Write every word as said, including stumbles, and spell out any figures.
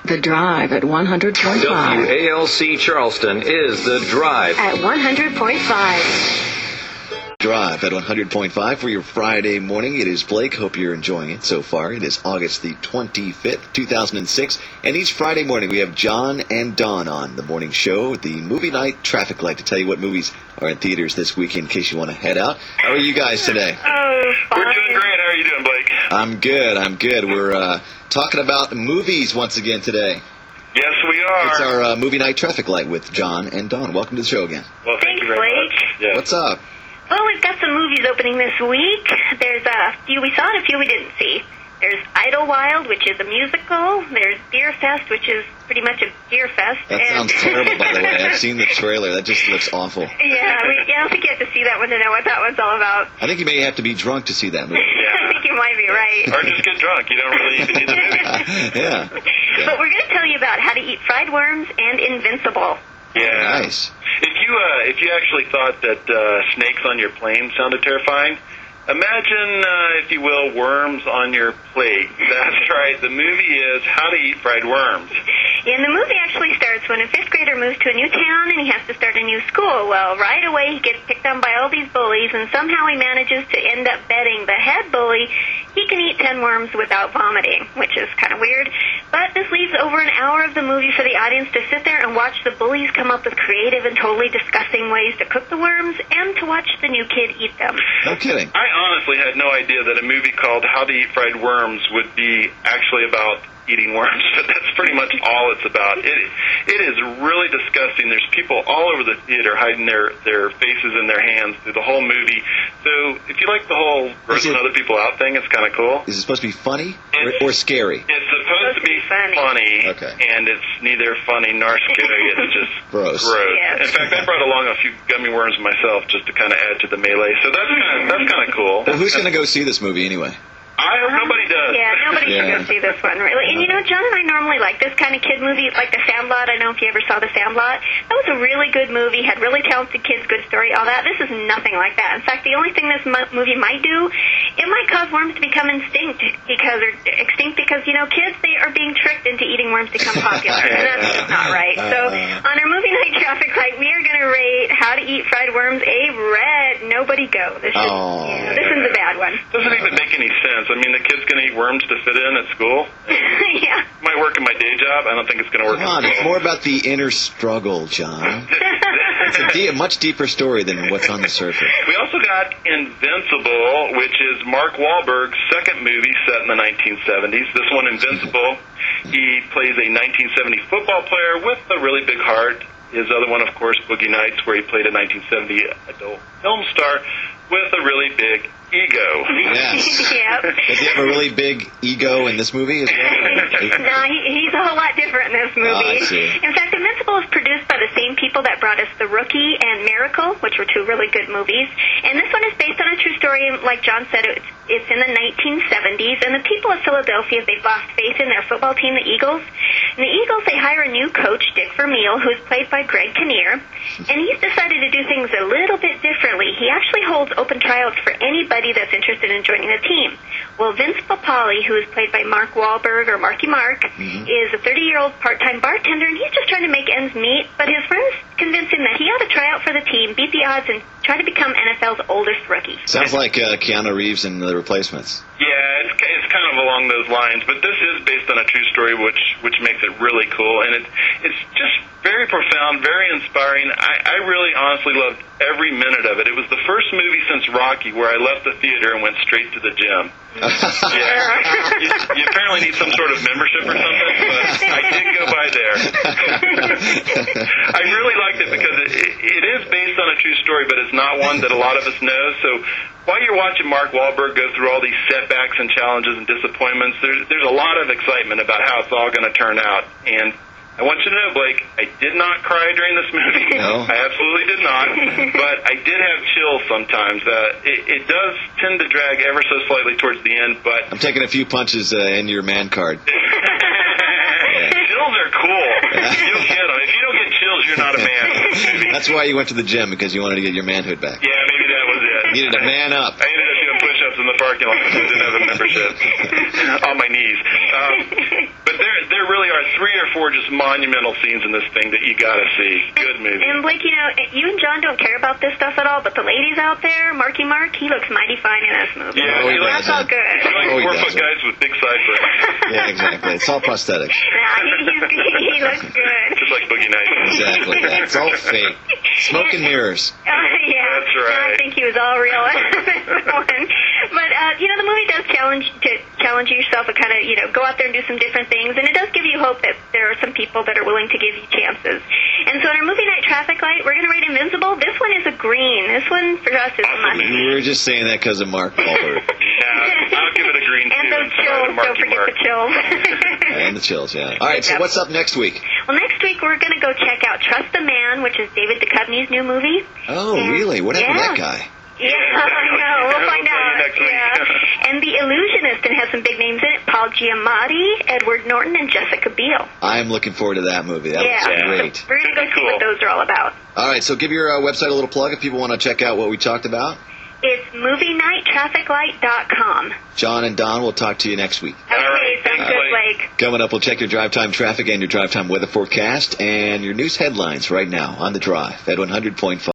The Drive at one hundred point five. W A L C Charleston is The Drive at one hundred point five. Drive at one hundred point five for your Friday morning. It is Blake. Hope you're enjoying it so far. It is August the twenty-fifth, two thousand six, and each Friday morning we have John and Dawn on the morning show, the movie night traffic light, to tell you what movies are in theaters this weekend in case you want to head out. How are you guys today? Oh, fine. We're doing great. How are you doing, Blake? I'm good. I'm good. We're uh, talking about movies once again today. Yes, we are. It's our uh, movie night traffic light with John and Dawn. Welcome to the show again. Well, thank Thanks, you very Blake. much. Yes. What's up? Well, we've got some movies opening this week. There's a few we saw and a few we didn't see. There's Idlewild, which is a musical. There's Deer Fest, which is pretty much a deer fest. That and sounds terrible, by the way. I've seen the trailer. That just looks awful. Yeah, we, yeah, I don't think you have to see that one to know what that one's all about. I think you may have to be drunk to see that movie. I think you might be right. Or just get drunk. You don't really even need the movie. yeah. yeah. But we're going to tell you about How to Eat Fried Worms and Invincible. Yeah. Nice. If you uh, if you actually thought that uh, snakes on your plane sounded terrifying, imagine, uh, if you will, worms on your plate. That's right. The movie is How to Eat Fried Worms. And the movie actually starts when a fifth grader moves to a new town and he has to start a new school. Well, right away he gets picked on by all these bullies, and somehow he manages to end up betting the head bully he can eat ten worms without vomiting, which is kind of weird. But this leaves over an hour of the movie for the audience to sit there and watch the bullies come up with creative and totally disgusting ways to cook the worms and to watch the new kid eat them. No kidding. I honestly had no idea that a movie called How to Eat Fried Worms would be actually about eating worms, but that's pretty much all it's about. It it is really disgusting. There's people all over the theater hiding their, their faces in their hands through the whole movie. So if you like the whole grossing other people out thing, it's kind of cool. Is it supposed to be funny or, It's- or scary? It's supposed to be funny. funny, Okay. and it's neither funny nor scary. It's just Gross. gross. Yeah. In fact, I brought along a few gummy worms myself just to kind of add to the melee. So that's kind of, that's kind of cool. Well, who's going to go see this movie anyway? I hope nobody does. Yeah, nobody Yeah. should go see this one, really. And, you know, John and I normally like this kind of kid movie, like The Sandlot. I don't know if you ever saw The Sandlot. That was a really good movie, had really talented kids, good story, all that. This is nothing like that. In fact, the only thing this mo- movie might do, it might cause worms to become extinct because, or extinct because, you know, kids, they are being tricked into eating worms to become popular. And that's just not right. So, on our movie night traffic light, we are going to rate How to Eat Fried Worms a red. Nobody go. This, is, Oh. yeah, this one's a bad one. Doesn't even make any sense. I mean, the kid's going to eat worms to fit in at school. Yeah. Might work in my day job. I don't think it's going to work Come on, in it's school. more about the inner struggle, John. It's a, de- a much deeper story than what's on the surface. We also got Invincible, which is Mark Wahlberg's second movie set in the nineteen seventies. This one, Invincible, he plays a nineteen seventy football player with a really big heart. His other one, of course, Boogie Nights, where he played a nineteen seventy adult film star with a really big ego. Yes. Yep. Does he have a really big ego in this movie as well? No, he, he's a whole lot different in this movie. Oh, I see. In fact, Invincible is produced by the same people that brought us The Rookie and Miracle, which were two really good movies. And this one is based on a true story. Like John said, it's, it's in the nineteen seventies. And the people of Philadelphia, they've lost faith in their football team, the Eagles. And the Eagles, they hire a new coach, Dick Vermeil, who's played by Greg Kinnear. And he's decided to do things a little bit differently. He actually holds open tryouts for anybody that's interested in joining the team. Well, Vince Papali, who is played by Mark Wahlberg, or Marky Mark, Mm-hmm. is a thirty-year-old part-time bartender, and he's just trying to make ends meet. But his friends convince him that he ought to try out for the team, beat the odds, and try to become N F L's oldest rookie. Sounds like uh, Keanu Reeves in The Replacements. Yeah, it's, it's kind of along those lines, but this is based on a true story, which which makes it really cool, and it, it's just very profound, very inspiring. I, I really honestly loved every minute of it. It was the first movie since Rocky where I left the theater and went straight to the gym. Yeah, you, you apparently need some sort of membership or something, but I did go by there. I really liked it because it, it is based on a true story, but it's not one that a lot of us know. So while you're watching Mark Wahlberg go through all these setbacks and challenges and disappointments, there's, there's a lot of excitement about how it's all going to turn out. And I want you to know, Blake, I did not cry during this movie. No. I absolutely did not. But I did have chills sometimes. Uh, it, it does tend to drag ever so slightly towards the end, but I'm taking a few punches uh, in your man card. chills are cool. You'll get them. If you don't get chills, you're not a man. That's why you went to the gym, because you wanted to get your manhood back. Yeah, maybe that was it. You needed to man up. I ended up doing push-ups in the parking lot because I didn't have a membership on my knees. Um, but they're they're really are three or four just monumental scenes in this thing that you got to see. Good movie. And, Blake, you know, you and John don't care about this stuff at all, but the ladies out there, Marky Mark, he looks mighty fine in this movie. Yeah, Oh, he he looks That's all good. like Oh, he four-foot does. guys with big sideburns. Yeah, exactly. It's all prosthetics. Nah, he, he's, he looks good. Just like Boogie Nights. Exactly. Yeah. It's all fake. Smoke and mirrors. Uh, yeah, That's right. I think he was all real in this one. But, uh, you know, the movie does challenge to challenge yourself and kind of, you know, go out there and do some different things. And it does give you hope that there are some people that are willing to give you chances. And so in our movie night traffic light, we're going to rate Invincible. This one is a green. This one, for us, is a must. We were just saying that because of Mark Wahlberg. Yeah, I'll give it a green, And too. those in spite chills. of Marky Don't forget Mark. the chills. And the chills, yeah. All right, so Yep. what's up next week? Well, next week we're going to go check out Trust the Man, which is David Duchovny's new movie. Oh, And- really? What happened yeah. to that guy? Yeah, I know. We'll We'll find tell you out. next week. Yeah. And The Illusionist, and has some big names in it. Paul Giamatti, Edward Norton, and Jessica Biel. I'm looking forward to that movie. That yeah. looks Yeah. great. So we're going to go Pretty see what cool. those are all about. All right, so give your uh, website a little plug if people want to check out what we talked about. It's movie night traffic light dot com. John and Don will talk to you next week. Okay, right. sounds Thanks, good, Blake. Blake. Coming up, we'll check your drive time traffic and your drive time weather forecast and your news headlines right now on The Drive at one hundred point five.